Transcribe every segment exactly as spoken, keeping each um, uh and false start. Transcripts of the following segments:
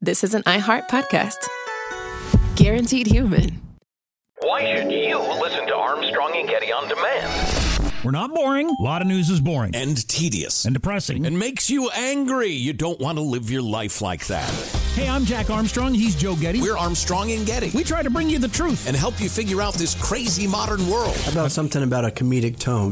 this is an iHeart podcast. Guaranteed human. Why should you listen to Armstrong and Getty on demand? We're not boring. A lot of news is boring. And tedious. And depressing. And makes you angry. You don't want to live your life like that. Hey, I'm Jack Armstrong. He's Joe Getty. We're Armstrong and Getty. We try to bring you the truth. And help you figure out this crazy modern world. How about something about a comedic tone?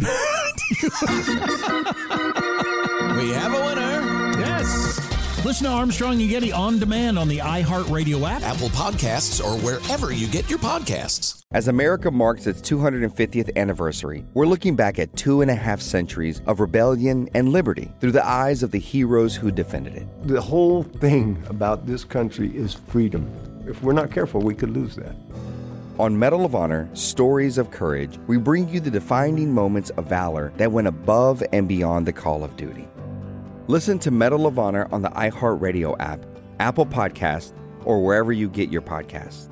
We have a winner. Yes. Listen to Armstrong and Getty on demand on the iHeartRadio app, Apple Podcasts, or wherever you get your podcasts. As America marks its two hundred fiftieth anniversary, we're looking back at two and a half centuries of rebellion and liberty through the eyes of the heroes who defended it. The whole thing about this country is freedom. If we're not careful, we could lose that. On Medal of Honor, Stories of Courage, we bring you the defining moments of valor that went above and beyond the call of duty. Listen to Medal of Honor on the iHeartRadio app, Apple Podcasts, or wherever you get your podcasts.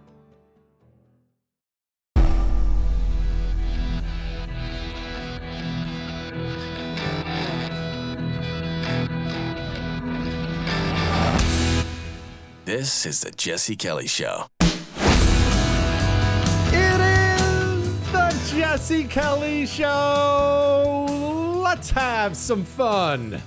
This is the Jesse Kelly Show. It is the Jesse Kelly Show. Let's have some fun.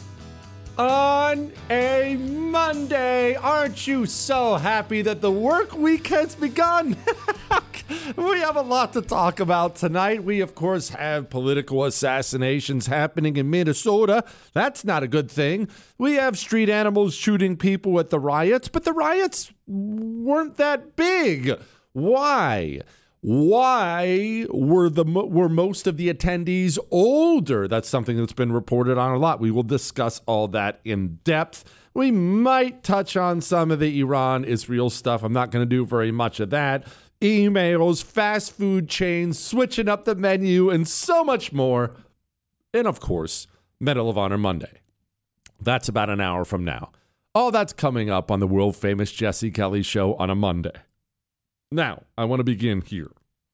On a Monday, aren't you so happy that the work week has begun? We have a lot to talk about tonight. We, of course, have political assassinations happening in Minnesota. That's not a good thing. We have street animals shooting people at the riots, but the riots weren't that big. Why? Why were the were most of the attendees older? That's something that's been reported on a lot. We will discuss all that in depth. We might touch on some of the Iran-Israel stuff. I'm not going to do very much of that. Emails, fast food chains, switching up the menu, and so much more. And, of course, Medal of Honor Monday. That's about an hour from now. All that's coming up on the world-famous Jesse Kelly Show on a Monday. Now, I want to begin here.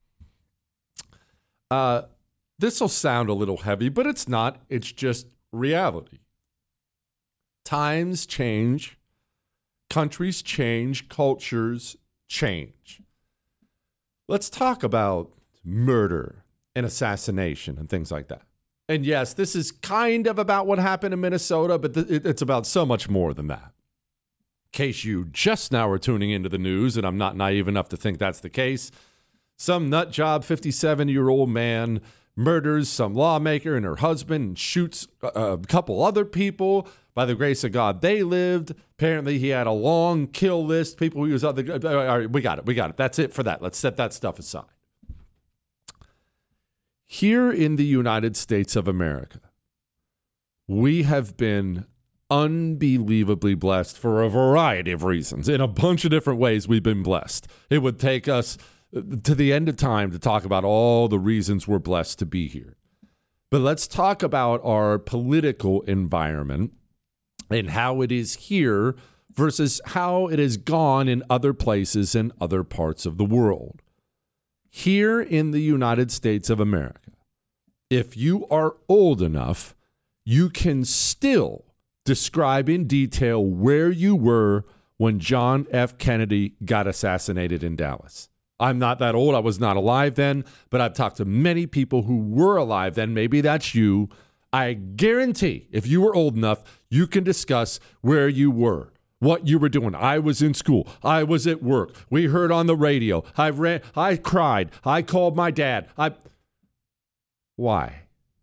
Uh, this will sound a little heavy, but it's not. It's just reality. Times change. Countries change. Cultures change. Let's talk about murder and assassination and things like that. And yes, this is kind of about what happened in Minnesota, but th- it's about so much more than that. In case you just now are tuning into the news, and I'm not naive enough to think that's the case, some nut job fifty-seven-year-old man murders some lawmaker and her husband and shoots a, a couple other people. By the grace of God, they lived. Apparently, he had a long kill list. People who was other. All right, we got it. We got it. That's it for that. Let's set that stuff aside. Here in the United States of America, we have been unbelievably blessed for a variety of reasons. In a bunch of different ways, we've been blessed. It would take us to the end of time to talk about all the reasons we're blessed to be here. But let's talk about our political environment and how it is here versus how it has gone in other places and other parts of the world. Here in the United States of America, if you are old enough, you can still describe in detail where you were when John F. Kennedy got assassinated in Dallas. I'm not that old. I was not alive then, but I've talked to many people who were alive then. Maybe that's you. I guarantee if you were old enough, you can discuss where you were, what you were doing. I was in school. I was at work. We heard on the radio. I ran. I cried. I called my dad. I. Why?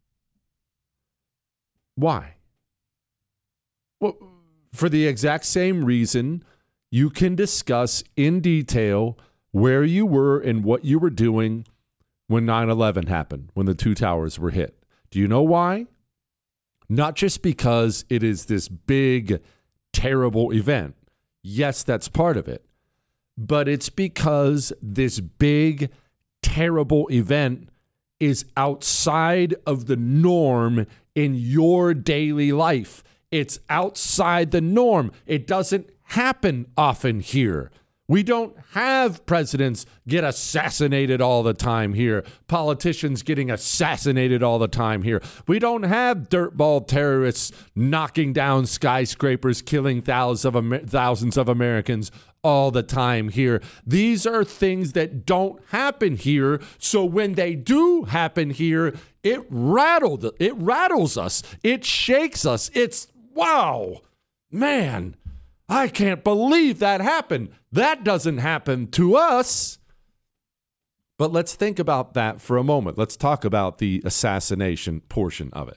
Why? Well, for the exact same reason, you can discuss in detail where you were and what you were doing when nine eleven happened, when the two towers were hit. Do you know why? Not just because it is this big, terrible event. Yes, that's part of it. But it's because this big, terrible event is outside of the norm in your daily life. It's outside the norm. It doesn't happen often here. We don't have presidents get assassinated all the time here. Politicians getting assassinated all the time here. We don't have dirtball terrorists knocking down skyscrapers, killing thousands of, Amer- thousands of Americans all the time here. These are things that don't happen here. So when they do happen here, it rattled, it rattles us. It shakes us. It's, wow, man, I can't believe that happened. That doesn't happen to us. But let's think about that for a moment. Let's talk about the assassination portion of it.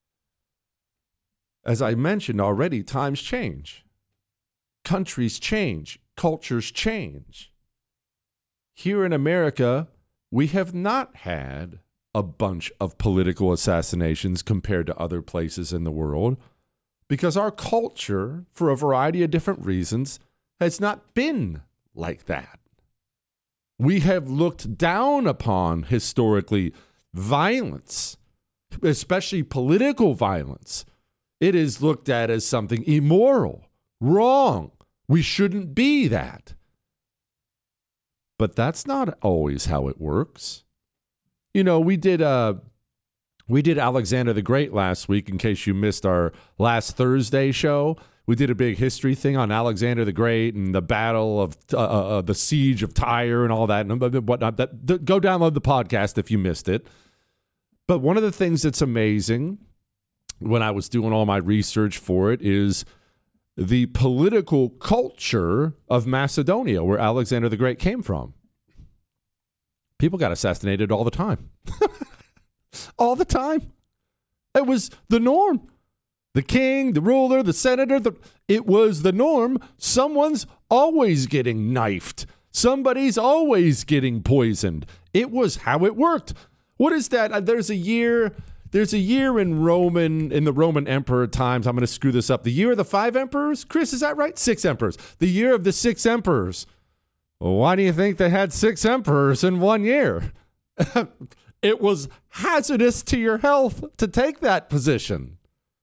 As I mentioned already, times change. Countries change. Cultures change. Here in America, we have not had a bunch of political assassinations compared to other places in the world because our culture, for a variety of different reasons, has not been like that. We have looked down upon, historically, violence, especially political violence. It is looked at as something immoral, wrong. We shouldn't be that. But that's not always how it works. You know, we did uh, we did Alexander the Great last week, in case you missed our last Thursday show. We did a big history thing on Alexander the Great and the battle of uh, uh, the siege of Tyre and all that and whatnot. That, that, go download the podcast if you missed it. But one of the things that's amazing when I was doing all my research for it is the political culture of Macedonia, where Alexander the Great came from. People got assassinated all the time. all the time. It was the norm. The king, the ruler, the senator, the, it was the norm. Someone's always getting knifed. Somebody's always getting poisoned. It was how it worked. What is that? There's a year... There's a year in Roman, in the Roman emperor times. I'm going to screw this up. The year of the five emperors? Chris, is that right? Six emperors. The year of the six emperors. Well, why do you think they had six emperors in one year? It was hazardous to your health to take that position.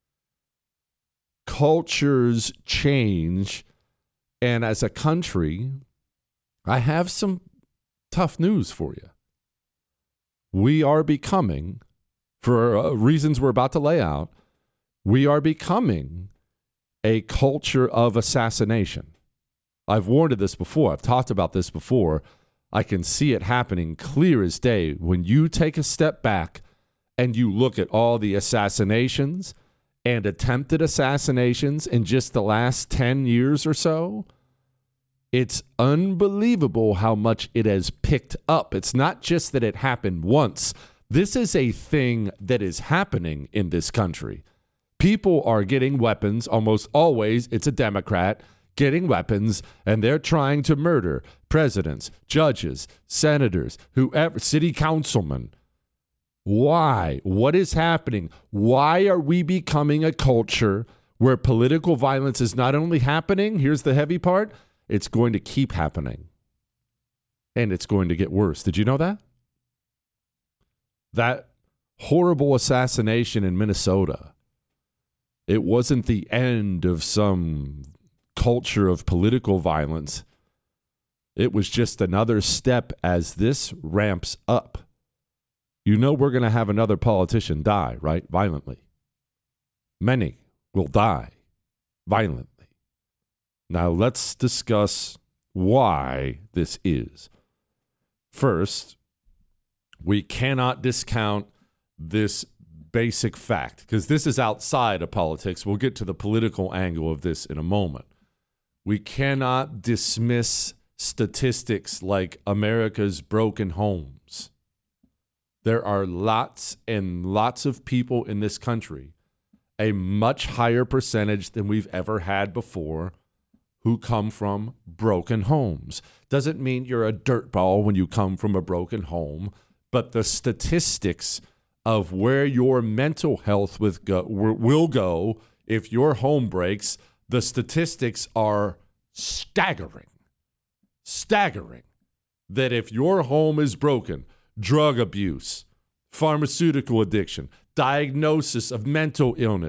Cultures change. And as a country, I have some tough news for you. We are becoming... For uh, reasons we're about to lay out, we are becoming a culture of assassination. I've warned of this before. I've talked about this before. I can see it happening clear as day. When you take a step back and you look at all the assassinations and attempted assassinations in just the last ten years or so, it's unbelievable how much it has picked up. It's not just that it happened once. This is a thing that is happening in this country. People are getting weapons. Almost always, it's a Democrat getting weapons, and they're trying to murder presidents, judges, senators, whoever, city councilmen. Why? What is happening? Why are we becoming a culture where political violence is not only happening, here's the heavy part, it's going to keep happening. And it's going to get worse. Did you know that? That horrible assassination in Minnesota, it wasn't the end of some culture of political violence. It was just another step as this ramps up. You know we're going to have another politician die, right? Violently. Many will die violently. Now let's discuss why this is. First, we cannot discount this basic fact because this is outside of politics. We'll get to the political angle of this in a moment. We cannot dismiss statistics like America's broken homes. There are lots and lots of people in this country, a much higher percentage than we've ever had before, who come from broken homes. Doesn't mean you're a dirtball when you come from a broken home. But the statistics of where your mental health with go, will go if your home breaks, the statistics are staggering. Staggering. That if your home is broken, drug abuse, pharmaceutical addiction, diagnosis of mental illness,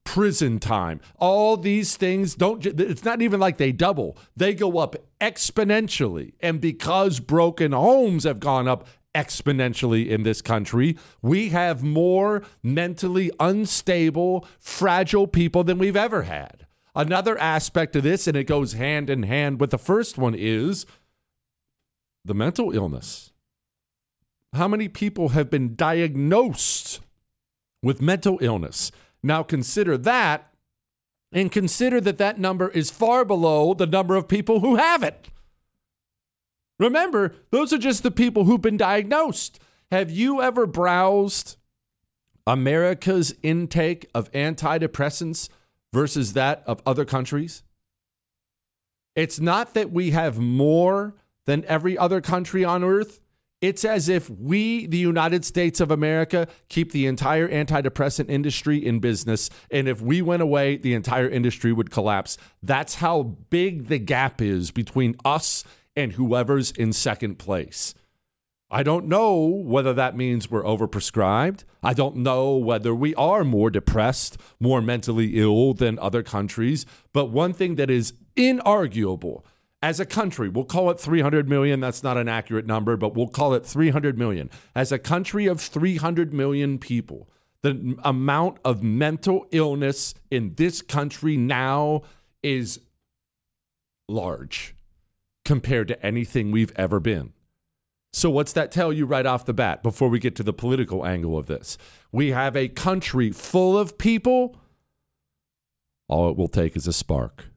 prison time. All these things don't, it's not even like they double. They go up exponentially. And because broken homes have gone up exponentially in this country, we have more mentally unstable, fragile people than we've ever had. Another aspect of this, and it goes hand in hand with the first one, is the mental illness. How many people have been diagnosed with mental illness? Now consider that, and consider that that number is far below the number of people who have it. Remember, those are just the people who've been diagnosed. Have you ever browsed America's intake of antidepressants versus that of other countries? It's not that we have more than every other country on earth. It's as if we, the United States of America, keep the entire antidepressant industry in business. And if we went away, the entire industry would collapse. That's how big the gap is between us and whoever's in second place. I don't know whether that means we're overprescribed. I don't know whether we are more depressed, more mentally ill than other countries. But one thing that is inarguable, as a country, we'll call it three hundred million. That's not an accurate number, but we'll call it three hundred million. As a country of three hundred million people, the amount of mental illness in this country now is large compared to anything we've ever been. So what's that tell you right off the bat before we get to the political angle of this? We have a country full of people. All it will take is a spark.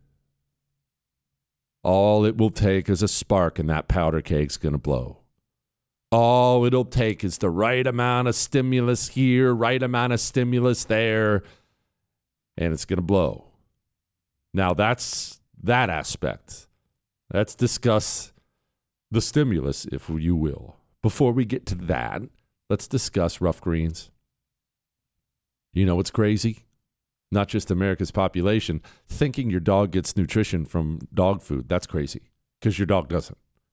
All it will take is a spark, and that powder cake's going to blow. All it'll take is the right amount of stimulus here, right amount of stimulus there, and it's going to blow. Now, that's that aspect. Let's discuss the stimulus, if you will. Before we get to that, let's discuss rough greens. You know what's crazy? Not just America's population, thinking your dog gets nutrition from dog food. That's crazy, because your dog doesn't.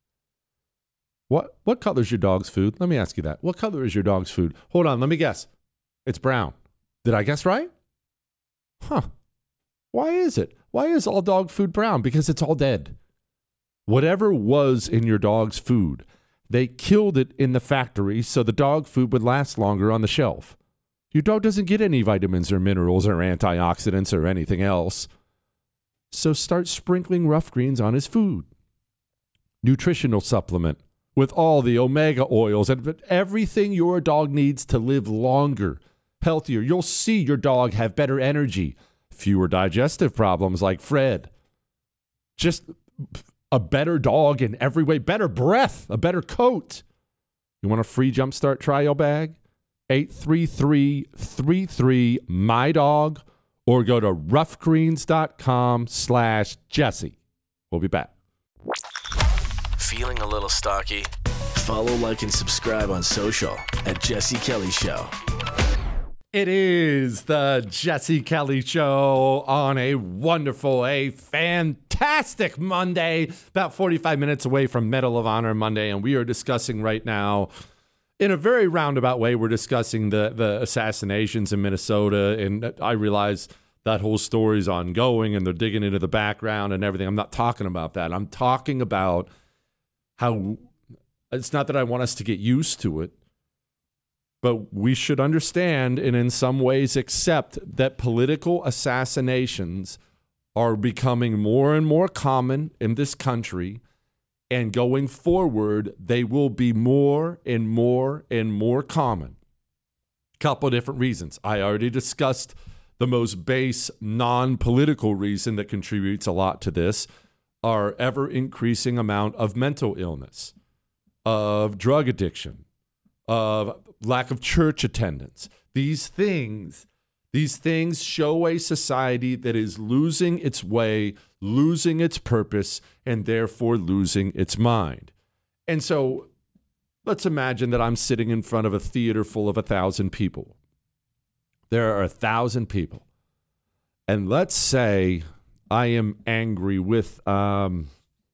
What what color is your dog's food? Let me ask you that. What color is your dog's food? Hold on, let me guess. It's brown. Did I guess right? Huh. Why is it? Why is all dog food brown? Because it's all dead. Whatever was in your dog's food, they killed it in the factory so the dog food would last longer on the shelf. Your dog doesn't get any vitamins or minerals or antioxidants or anything else. So start sprinkling rough greens on his food. Nutritional supplement with all the omega oils and everything your dog needs to live longer, healthier. You'll see your dog have better energy, fewer digestive problems like Fred. Just a better dog in every way, better breath, a better coat. You want a free Jumpstart trial bag? eight three three, three three, M Y D O G or go to roughgreens.com slash Jesse. We'll be back. Feeling a little stocky? Follow, like, and subscribe on social at Jesse Kelly Show. It is the Jesse Kelly Show on a wonderful, a fantastic Monday, about forty-five minutes away from Medal of Honor Monday, and we are discussing right now, in a very roundabout way, we're discussing the, the assassinations in Minnesota, and I realize that whole story is ongoing, and they're digging into the background and everything. I'm not talking about that. I'm talking about how it's not that I want us to get used to it, but we should understand and in some ways accept that political assassinations are becoming more and more common in this country. And going forward, they will be more and more and more common. Couple different reasons. I already discussed the most base non-political reason that contributes a lot to this, our ever-increasing amount of mental illness, of drug addiction, of lack of church attendance. These things, these things show a society that is losing its way, losing its purpose, and therefore losing its mind. And so let's imagine that I'm sitting in front of a theater full of a thousand people. There are a thousand people. And let's say I am angry with um,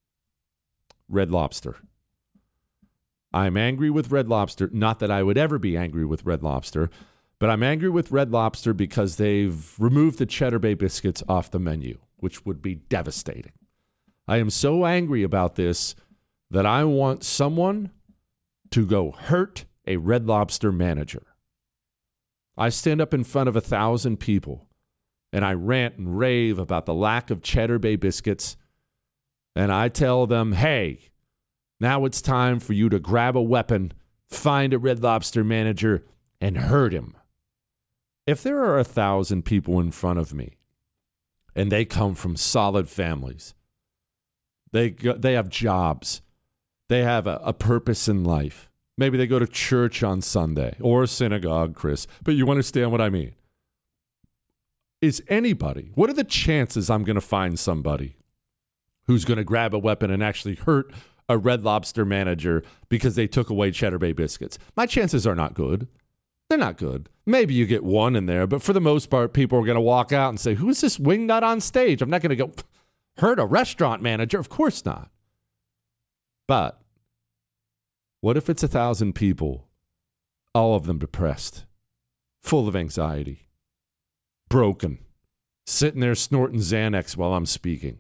Red Lobster. I'm angry with Red Lobster. Not that I would ever be angry with Red Lobster, But I'm angry with Red Lobster because they've removed the Cheddar Bay biscuits off the menu, which would be devastating. I am so angry about this that I want someone to go hurt a Red Lobster manager. I stand up in front of a thousand people and I rant and rave about the lack of Cheddar Bay biscuits. And I tell them, hey, now it's time for you to grab a weapon, find a Red Lobster manager, and hurt him. If there are a thousand people in front of me and they come from solid families, they go, they have jobs, they have a, a purpose in life. Maybe they go to church on Sunday or a synagogue, Chris, but you understand what I mean. Is anybody, what are the chances I'm going to find somebody who's going to grab a weapon and actually hurt a Red Lobster manager because they took away Cheddar Bay biscuits? My chances are not good. They're not good. Maybe you get one in there, but for the most part, people are going to walk out and say, who is this wingnut on stage? I'm not going to go hurt a restaurant manager. Of course not. But what if it's a thousand people, all of them depressed, full of anxiety, broken, sitting there snorting Xanax while I'm speaking?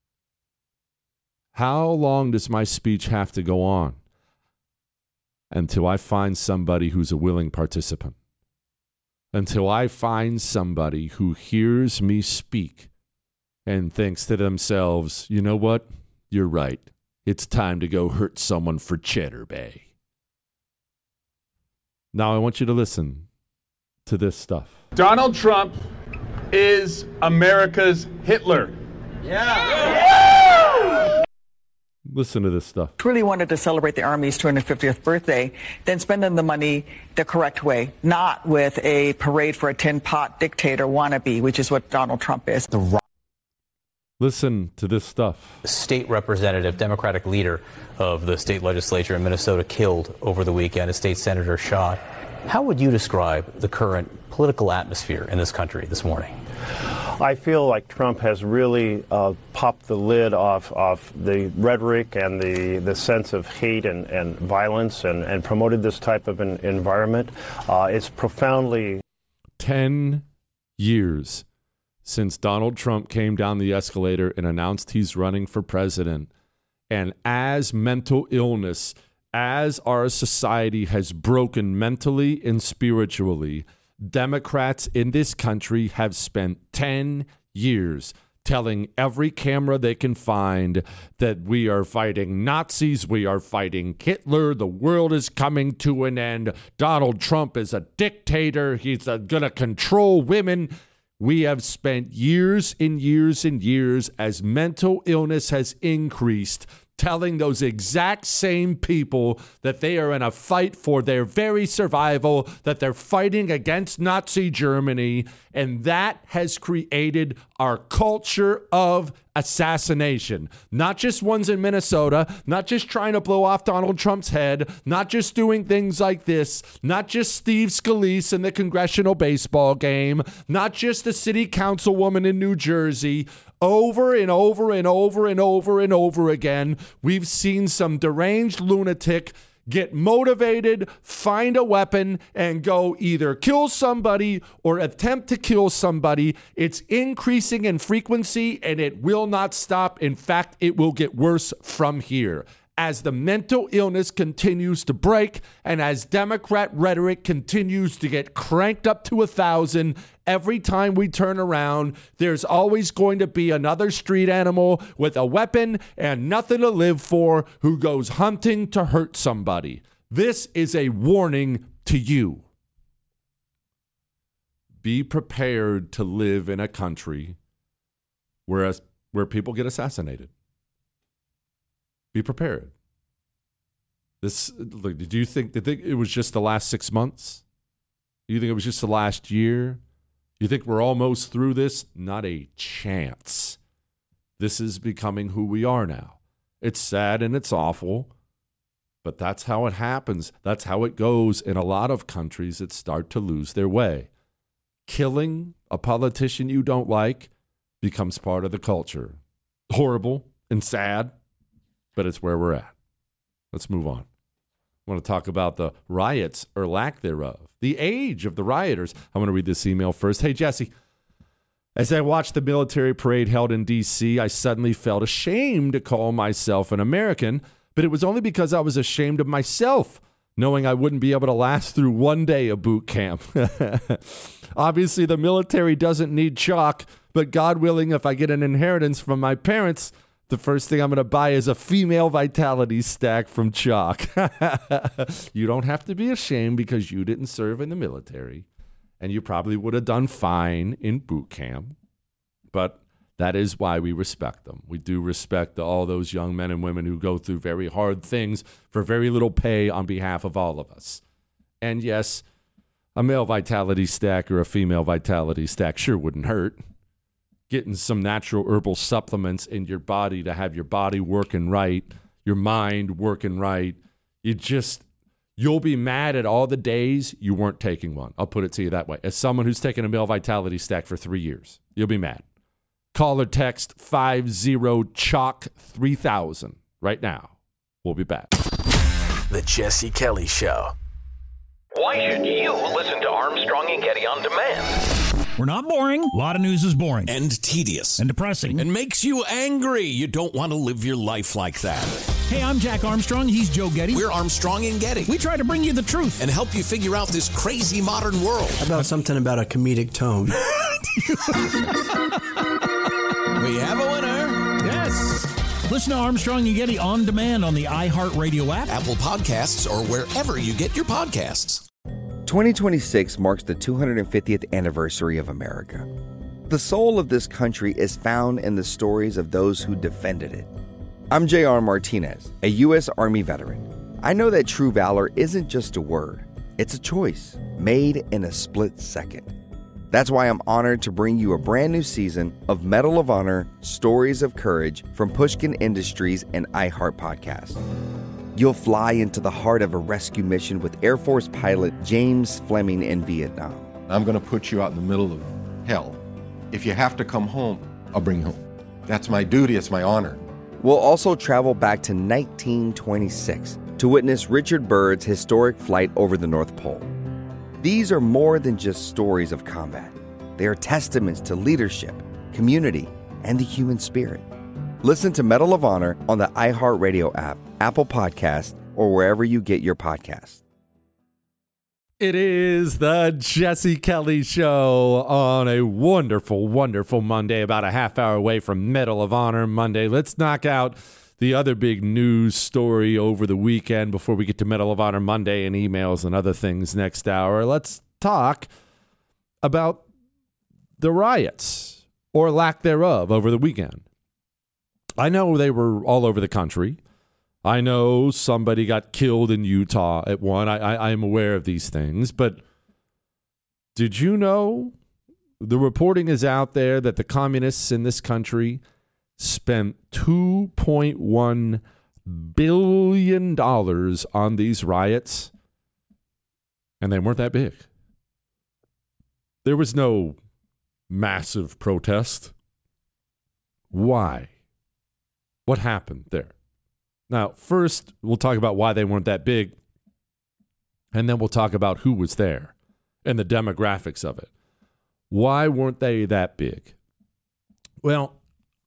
How long does my speech have to go on until I find somebody who's a willing participant? Until I find somebody who hears me speak and thinks to themselves, you know what? You're right. It's time to go hurt someone for Cheddar Bay. Now I want you to listen to this stuff. Donald Trump is America's Hitler. Yeah. Listen to this stuff. Really wanted to celebrate the Army's two hundred fiftieth birthday, then spending the money the correct way, not with a parade for a tin pot dictator wannabe, which is what Donald Trump is. The Listen to this stuff. State representative, Democratic leader of the state legislature in Minnesota killed over the weekend, a state senator shot. How would you describe the current political atmosphere in this country this morning? I feel like Trump has really uh, popped the lid off, off the rhetoric and the, the sense of hate and, and violence and, and promoted this type of an environment. Uh, it's profoundly... Ten years since Donald Trump came down the escalator and announced he's running for president. And as mental illness, as our society has broken mentally and spiritually, Democrats in this country have spent ten years telling every camera they can find that we are fighting Nazis, we are fighting Hitler, the world is coming to an end, Donald Trump is a dictator, he's going to control women. We have spent years and years and years, as mental illness has increased, telling those exact same people that they are in a fight for their very survival, that they're fighting against Nazi Germany, and that has created our culture of assassination. Not just ones in Minnesota, not just trying to blow off Donald Trump's head, not just doing things like this, not just Steve Scalise in the congressional baseball game, not just a city councilwoman in New Jersey. Over and over and over and over and over again, we've seen some deranged lunatic get motivated, find a weapon, and go either kill somebody or attempt to kill somebody. It's increasing in frequency, and it will not stop. In fact, it will get worse from here. As the mental illness continues to break and as Democrat rhetoric continues to get cranked up to a thousand, every time we turn around, there's always going to be another street animal with a weapon and nothing to live for who goes hunting to hurt somebody. This is a warning to you. Be prepared to live in a country where, where people get assassinated. Be prepared. This, look, did you think, did you think it was just the last six months? Do you think it was just the last year? You think we're almost through this? Not a chance. This is becoming who we are now. It's sad and it's awful, but that's how it happens. That's how it goes in a lot of countries that start to lose their way. Killing a politician you don't like becomes part of the culture. Horrible and sad, but it's where we're at. Let's move on. I want to talk about the riots or lack thereof, the age of the rioters. I want to read this email first. Hey, Jesse, as I watched the military parade held in D C, I suddenly felt ashamed to call myself an American, but it was only because I was ashamed of myself, knowing I wouldn't be able to last through one day of boot camp. Obviously, the military doesn't need chalk, but God willing, if I get an inheritance from my parents, the first thing I'm going to buy is a female vitality stack from Chalk. You don't have to be ashamed because you didn't serve in the military, and you probably would have done fine in boot camp. But that is why we respect them. We do respect all those young men and women who go through very hard things for very little pay on behalf of all of us. And yes, a male vitality stack or a female vitality stack sure wouldn't hurt. Getting some natural herbal supplements in your body to have your body working right, your mind working right. You just, you'll be mad at all the days you weren't taking one. I'll put it to you that way. As someone who's taken a male vitality stack for three years, you'll be mad. Call or text five zero chalk three thousand right now. We'll be back. The Jesse Kelly Show. Why should you listen to Armstrong and Getty on demand? We're not boring. A lot of news is boring. And tedious. And depressing. And makes you angry. You don't want to live your life like that. Hey, I'm Jack Armstrong. He's Joe Getty. We're Armstrong and Getty. We try to bring you the truth. And help you figure out this crazy modern world. How about something about a comedic tone? We have a winner. Yes. Listen to Armstrong and Getty on demand on the iHeartRadio app, Apple Podcasts, or wherever you get your podcasts. twenty twenty-six marks the two hundred fiftieth anniversary of America. The soul of this country is found in the stories of those who defended it. I'm J R Martinez, a U S Army veteran. I know that true valor isn't just a word. It's a choice made in a split second. That's why I'm honored to bring you a brand new season of Medal of Honor Stories of Courage from Pushkin Industries and iHeart Podcast. You'll fly into the heart of a rescue mission with Air Force pilot James Fleming in Vietnam. I'm going to put you out in the middle of hell. If you have to come home, I'll bring you home. That's my duty. It's my honor. We'll also travel back to nineteen twenty-six to witness Richard Byrd's historic flight over the North Pole. These are more than just stories of combat. They are testaments to leadership, community, and the human spirit. Listen to Medal of Honor on the iHeartRadio app, Apple Podcasts, or wherever you get your podcasts. It is the Jesse Kelly Show on a wonderful, wonderful Monday, about a half hour away from Medal of Honor Monday. Let's knock out the other big news story over the weekend before we get to Medal of Honor Monday and emails and other things next hour. Let's talk about the riots or lack thereof over the weekend. I know they were all over the country. I know somebody got killed in Utah at one. I, I, I'm aware of these things. But did you know the reporting is out there that the communists in this country spent two point one billion dollars on these riots, and they weren't that big. There was no massive protest. Why? What happened there? Now, first, we'll talk about why they weren't that big, and then we'll talk about who was there and the demographics of it. Why weren't they that big? Well,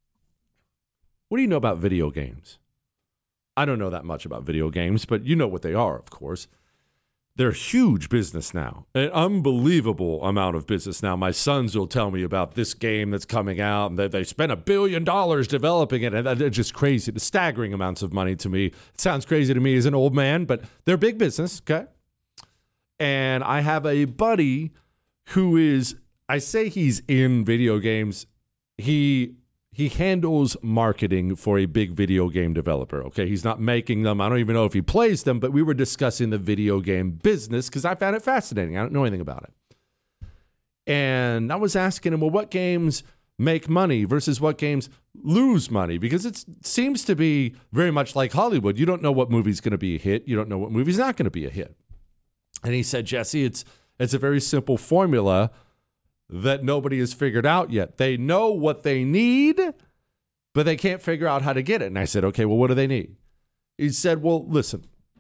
what do you know about video games? I don't know that much about video games, but you know what they are, of course. They're huge business now, an unbelievable amount of business now. My sons will tell me about this game that's coming out, and they, they spent a billion dollars developing it, and they're just crazy. The staggering amounts of money to me. It sounds crazy to me as an old man, but they're big business, okay? And I have a buddy who is, I say he's in video games. He he handles marketing for a big video game developer, okay? He's not making them. I don't even know if he plays them, but we were discussing the video game business because I found it fascinating. I don't know anything about it. And I was asking him, well, what games make money versus what games lose money? Because it seems to be very much like Hollywood. You don't know what movie's going to be a hit. You don't know what movie's not going to be a hit. And he said, Jesse, it's it's a very simple formula that nobody has figured out yet. They know what they need, but they can't figure out how to get it. And I said, okay, well, what do they need? He said, well, listen,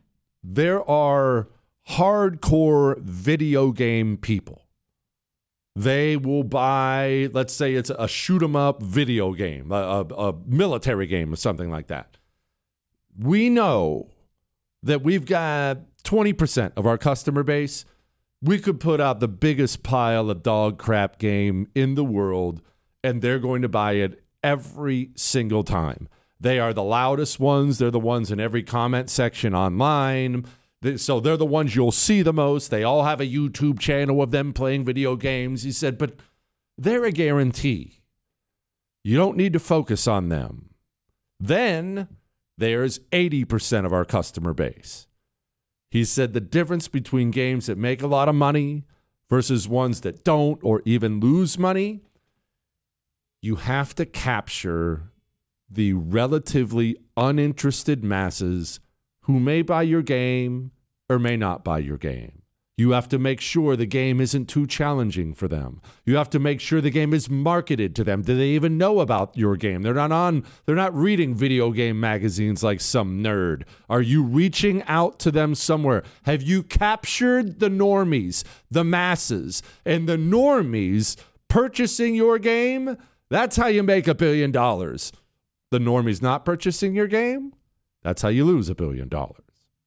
there are hardcore video game people. They will buy, let's say it's a shoot 'em up video game, a, a, a military game or something like that. We know that we've got twenty percent of our customer base. We could put out the biggest pile of dog crap game in the world, and they're going to buy it every single time. They are the loudest ones. They're the ones in every comment section online. So they're the ones you'll see the most. They all have a YouTube channel of them playing video games. He said, but they're a guarantee. You don't need to focus on them. Then there's eighty percent of our customer base. He said the difference between games that make a lot of money versus ones that don't or even lose money, you have to capture the relatively uninterested masses who may buy your game or may not buy your game. You have to make sure the game isn't too challenging for them. You have to make sure the game is marketed to them. Do they even know about your game? They're not on, they're not reading video game magazines like some nerd. Are you reaching out to them somewhere? Have you captured the normies, the masses, and the normies purchasing your game? That's how you make a billion dollars. The normies not purchasing your game? That's how you lose a billion dollars.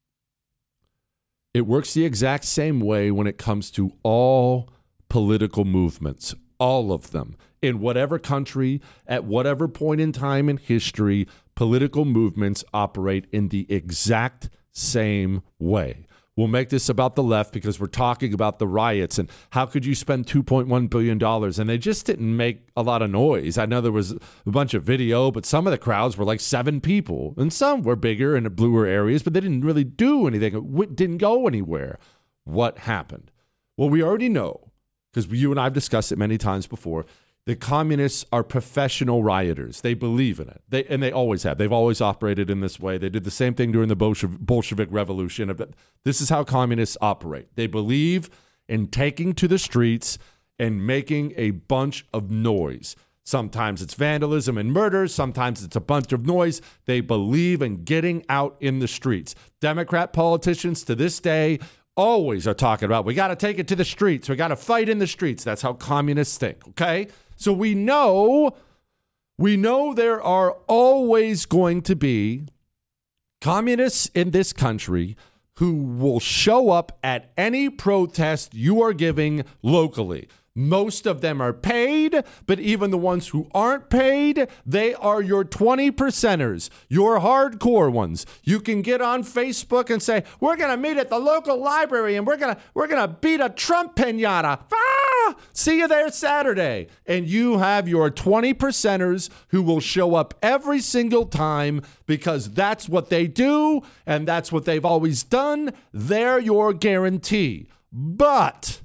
It works the exact same way when it comes to all political movements, all of them. In whatever country, at whatever point in time in history, political movements operate in the exact same way. We'll make this about the left because we're talking about the riots and how could you spend two point one billion dollars? And they just didn't make a lot of noise. I know there was a bunch of video, but some of the crowds were like seven people. And some were bigger and bluer areas, but they didn't really do anything. It didn't go anywhere. What happened? Well, we already know, because you and I have discussed it many times before, the communists are professional rioters. They believe in it. They and they always have. They've always operated in this way. They did the same thing during the Bolshevik, Bolshevik Revolution. This is how communists operate. They believe in taking to the streets and making a bunch of noise. Sometimes it's vandalism and murder. Sometimes it's a bunch of noise. They believe in getting out in the streets. Democrat politicians to this day always are talking about, we got to take it to the streets. We got to fight in the streets. That's how communists think, okay? So we know, we know there are always going to be communists in this country who will show up at any protest you are giving locally. Most of them are paid, but even the ones who aren't paid, they are your twenty percenters, your hardcore ones. You can get on Facebook and say, we're going to meet at the local library and we're going to we're going to beat a Trump piñata. Ah! See you there Saturday. And you have your twenty percenters who will show up every single time because that's what they do and that's what they've always done. They're your guarantee. But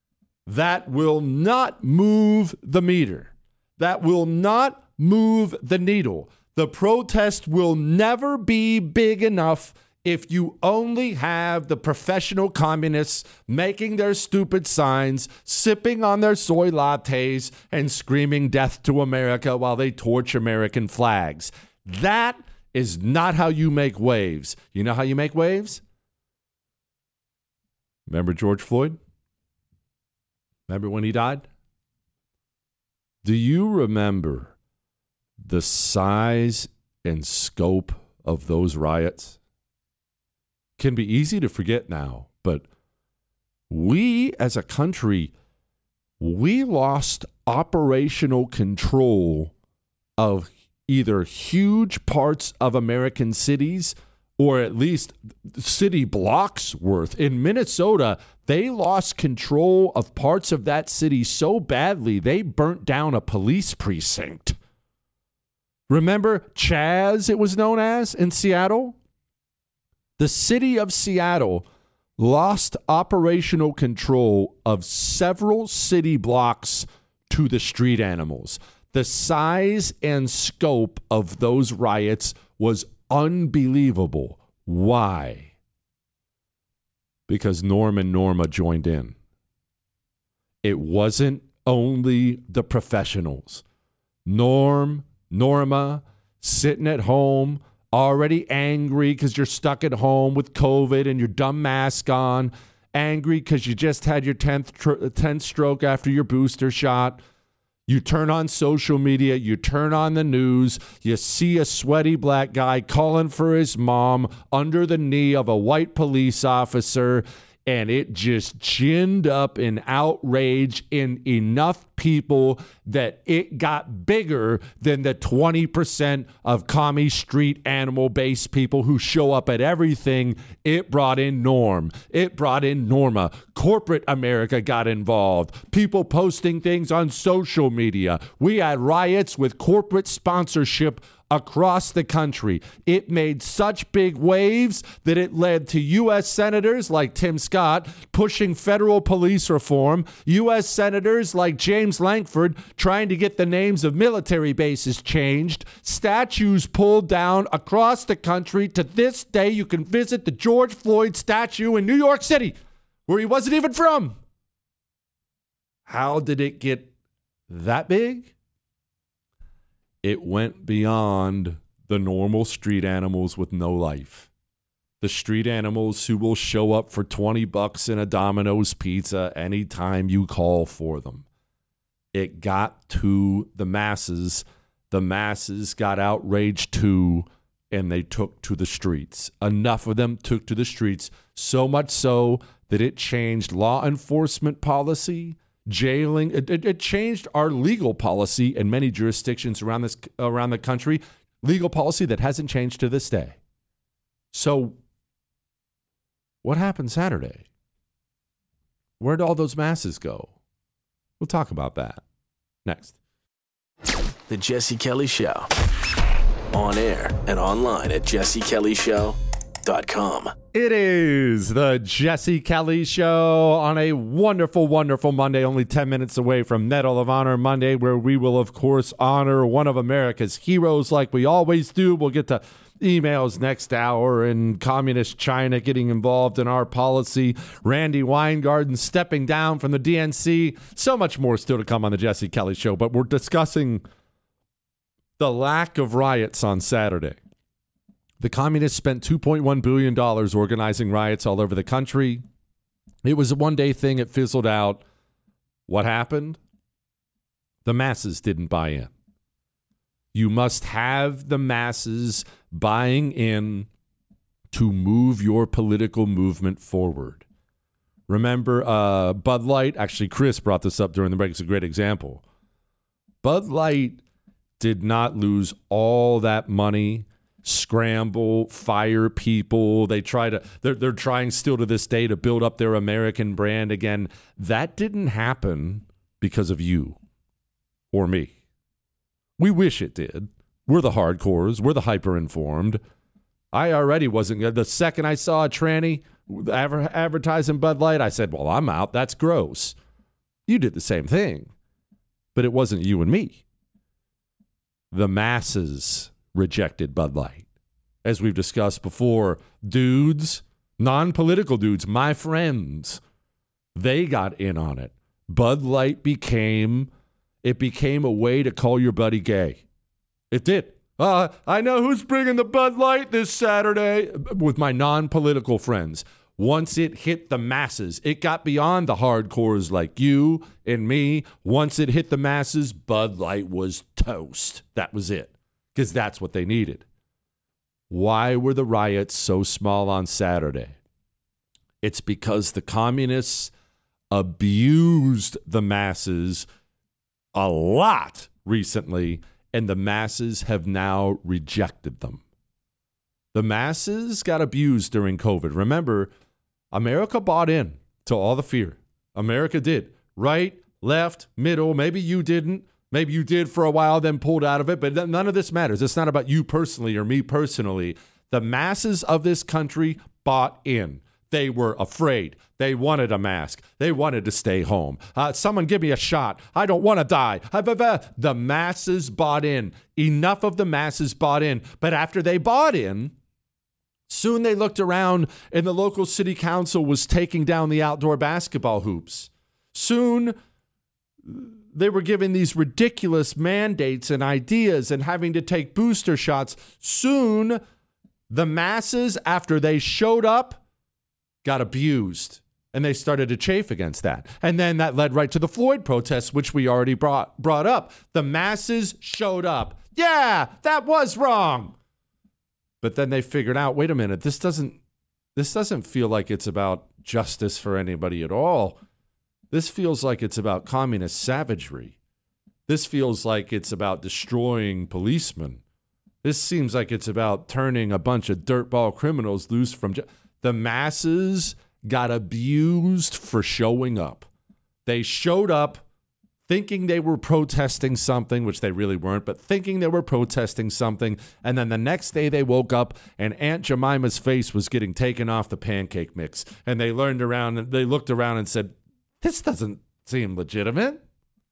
that will not move the meter. That will not move the needle. The protest will never be big enough if you only have the professional communists making their stupid signs, sipping on their soy lattes, and screaming death to America while they torch American flags. That is not how you make waves. You know how you make waves? Remember George Floyd? Remember when he died? Do you remember the size and scope of those riots? Can be easy to forget now, but we as a country, we lost operational control of either huge parts of American cities or at least city blocks worth. In Minnesota, they lost control of parts of that city so badly, they burnt down a police precinct. Remember Chaz, it was known as, in Seattle? The city of Seattle lost operational control of several city blocks to the street animals. The size and scope of those riots was unbelievable. Why? Because Norm and Norma joined in. It wasn't only the professionals. Norm, Norma, sitting at home already angry because you're stuck at home with COVID and your dumb mask on, angry because you just had your tenth, tr- tenth stroke after your booster shot. You turn on social media, you turn on the news, you see a sweaty black guy calling for his mom under the knee of a white police officer, and it just ginned up in outrage in enough people that it got bigger than the twenty percent of commie street animal-based people who show up at everything. It brought in Norm. It brought in Norma. Corporate America got involved. People posting things on social media. We had riots with corporate sponsorship across the country. It made such big waves that it led to U S senators like Tim Scott pushing federal police reform, U S senators like James Lankford trying to get the names of military bases changed, statues pulled down across the country. To this day, you can visit the George Floyd statue in New York City, where he wasn't even from. How did it get that big? It went beyond the normal street animals with no life. The street animals who will show up for twenty bucks in a Domino's pizza anytime you call for them. It got to the masses. The masses got outraged too, and they took to the streets. Enough of them took to the streets, so much so that it changed law enforcement policy, jailing. It, it, it changed our legal policy in many jurisdictions around this around the country. Legal policy that hasn't changed to this day. So, what happened Saturday? Where'd all those masses go? We'll talk about that next. The Jesse Kelly Show. On air and online at jesse kelly show dot com. It is the Jesse Kelly Show on a wonderful, wonderful Monday, only ten minutes away from Medal of Honor Monday, where we will, of course, honor one of America's heroes like we always do. We'll get to emails next hour and communist China getting involved in our policy, Randy Weingarten stepping down from the D N C. So much more still to come on the Jesse Kelly Show, but we're discussing the lack of riots on Saturday. The communists spent two point one billion dollars organizing riots all over the country. It was a one-day thing. It fizzled out. What happened? The masses didn't buy in. You must have the masses buying in to move your political movement forward. Remember, uh, Bud Light, actually Chris brought this up during the break. It's a great example. Bud Light did not lose all that money, scramble, fire people. They try to, they're, they're trying still to this day to build up their American brand again. That didn't happen because of you or me. We wish it did. We're the hardcores. We're the hyper-informed. I already wasn't. The second I saw a tranny adver- advertising Bud Light, I said, well, I'm out. That's gross. You did the same thing. But it wasn't you and me. The masses rejected Bud Light. As we've discussed before, dudes, non-political dudes, my friends, they got in on it. Bud Light became, it became a way to call your buddy gay. It did. Uh, I know who's bringing the Bud Light this Saturday with my non-political friends. Once it hit the masses, it got beyond the hardcores like you and me. Once it hit the masses, Bud Light was toast. That was it. Because that's what they needed. Why were the riots so small on Saturday? It's because the communists abused the masses a lot recently, and the masses have now rejected them. The masses got abused during COVID. Remember, America bought in to all the fear. America did. Right, left, middle. Maybe you didn't. Maybe you did for a while, then pulled out of it. But none of this matters. It's not about you personally or me personally. The masses of this country bought in. They were afraid. They wanted a mask. They wanted to stay home. Uh, someone give me a shot. I don't want to die. The masses bought in. Enough of the masses bought in. But after they bought in, soon they looked around and the local city council was taking down the outdoor basketball hoops. Soon they were giving these ridiculous mandates and ideas and having to take booster shots. Soon The masses, after they showed up, got abused. And they started to chafe against that. And then that led right to the Floyd protests, which we already brought, brought up. The masses showed up. Yeah, that was wrong. But then they figured out, wait a minute, this doesn't this doesn't feel like it's about justice for anybody at all. This feels like it's about communist savagery. This feels like it's about destroying policemen. This seems like it's about turning a bunch of dirtball criminals loose from ju- the masses got abused for showing up. They showed up thinking they were protesting something, which they really weren't, but thinking they were protesting something. And then the next day they woke up and Aunt Jemima's face was getting taken off the pancake mix. And they learned around and they looked around and said, this doesn't seem legitimate.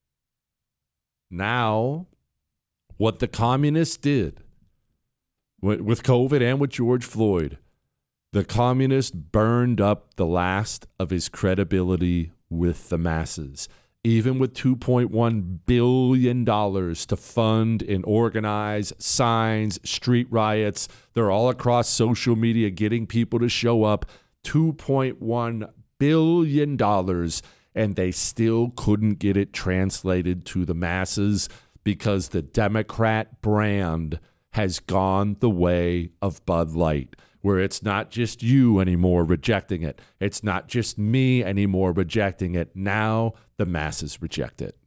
Now, what the communists did with COVID and with George Floyd, the communists burned up the last of his credibility with the masses. Even with two point one billion dollars to fund and organize signs, street riots, they're all across social media getting people to show up. two point one billion dollars, and they still couldn't get it translated to the masses because the Democrat brand has gone the way of Bud Light, where it's not just you anymore rejecting it. It's not just me anymore rejecting it. Now the masses reject it.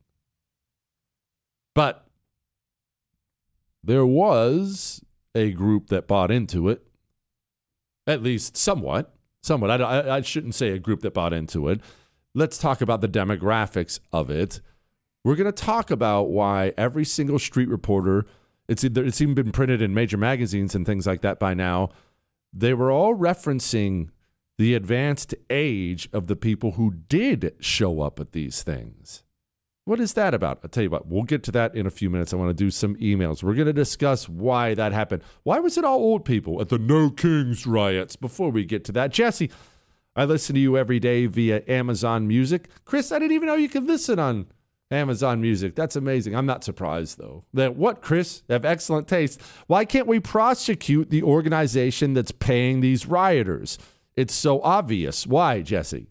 But there was a group that bought into it, at least somewhat. Somewhat. I, I, I shouldn't say a group that bought into it. Let's talk about the demographics of it. We're going to talk about why every single street reporter, it's, it's even been printed in major magazines and things like that by now, they were all referencing the advanced age of the people who did show up at these things. What is that about? I'll tell you what, we'll get to that in a few minutes. I want to do some emails. We're going to discuss why that happened. Why was it all old people at the No Kings riots? Before we get to that, Jesse, I listen to you every day via Amazon Music. Chris, I didn't even know you could listen on Amazon Music. That's amazing. I'm not surprised, though. That what, Chris? They have excellent taste. Why can't we prosecute the organization that's paying these rioters? It's so obvious. Why, Jesse?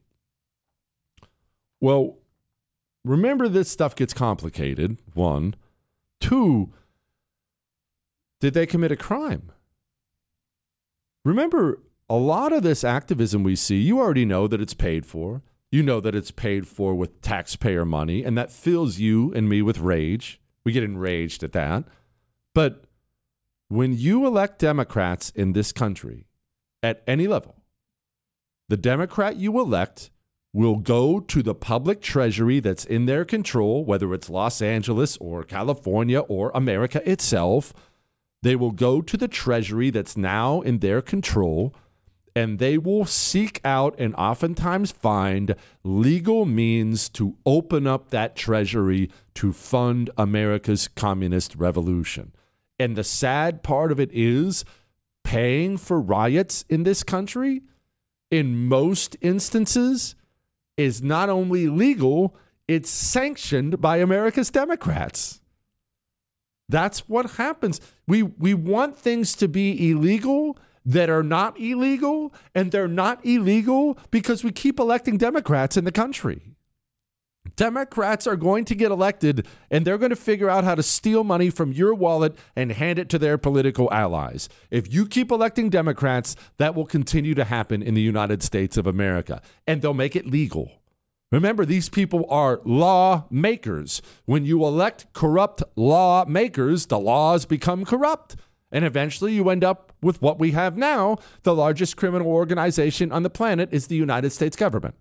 Well, remember this stuff gets complicated, one. Two, did they commit a crime? Remember, a lot of this activism we see, you already know that it's paid for. You know that it's paid for with taxpayer money, and that fills you and me with rage. We get enraged at that. But when you elect Democrats in this country at any level, the Democrat you elect will go to the public treasury that's in their control, whether it's Los Angeles or California or America itself. They will go to the treasury that's now in their control, and they will seek out and oftentimes find legal means to open up that treasury to fund America's communist revolution. And the sad part of it is paying for riots in this country, in most instances, is not only legal, it's sanctioned by America's Democrats. That's what happens. We, we want things to be illegal that are not illegal, and they're not illegal because we keep electing Democrats in the country. Democrats are going to get elected, and they're going to figure out how to steal money from your wallet and hand it to their political allies. If you keep electing Democrats, that will continue to happen in the United States of America, and they'll make it legal. Remember, these people are lawmakers. When you elect corrupt lawmakers, the laws become corrupt. And eventually you end up with what we have now. The largest criminal organization on the planet is the United States government.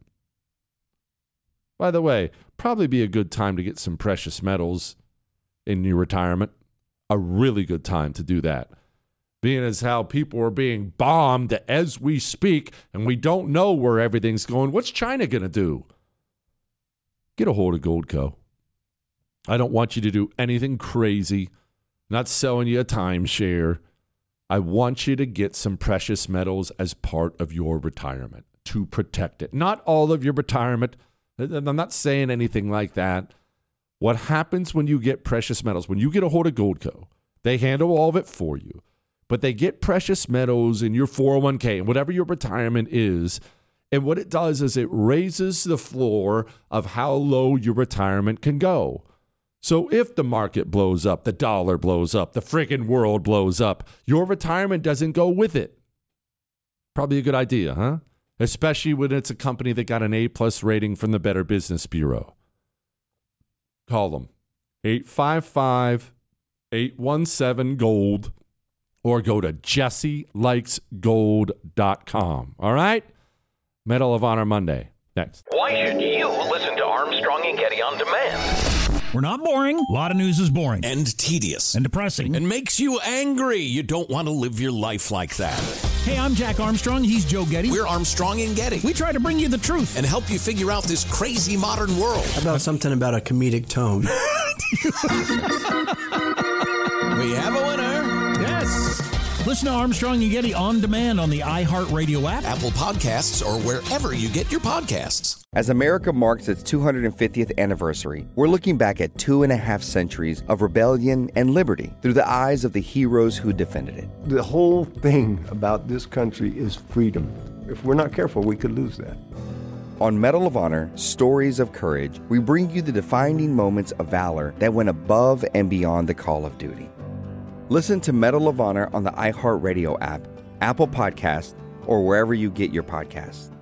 By the way, probably be a good time to get some precious metals in your retirement. A really good time to do that. Being as how people are being bombed as we speak, and we don't know where everything's going. What's China going to do? Get a hold of Goldco. I don't want you to do anything crazy. Not selling you a timeshare. I want you to get some precious metals as part of your retirement to protect it. Not all of your retirement. I'm not saying anything like that. What happens when you get precious metals, when you get a hold of Goldco, they handle all of it for you. but they get precious metals in your four oh one k and whatever your retirement is. And what it does is it raises the floor of how low your retirement can go. So if the market blows up, the dollar blows up, the friggin' world blows up, your retirement doesn't go with it. Probably a good idea, huh? Especially when it's a company that got an A-plus rating from the Better Business Bureau. Call them, eight five five, eight one seven, GOLD, or go to jesse likes gold dot com. All right? Medal of Honor Monday. Next. Why should you listen to Armstrong and Getty on demand? We're not boring. A lot of news is boring. And tedious. And depressing. And makes you angry. You don't want to live your life like that. Hey, I'm Jack Armstrong. He's Joe Getty. We're Armstrong and Getty. We try to bring you the truth. And help you figure out this crazy modern world. How about something about a comedic tone? We have a winner. Yes. Listen to Armstrong and Getty on demand on the iHeartRadio app, Apple Podcasts, or wherever you get your podcasts. As America marks its two hundred fiftieth anniversary, we're looking back at two and a half centuries of rebellion and liberty through the eyes of the heroes who defended it. The whole thing about this country is freedom. If we're not careful, we could lose that. On Medal of Honor, Stories of Courage, we bring you the defining moments of valor that went above and beyond the call of duty. Listen to Medal of Honor on the iHeartRadio app, Apple Podcasts, or wherever you get your podcasts.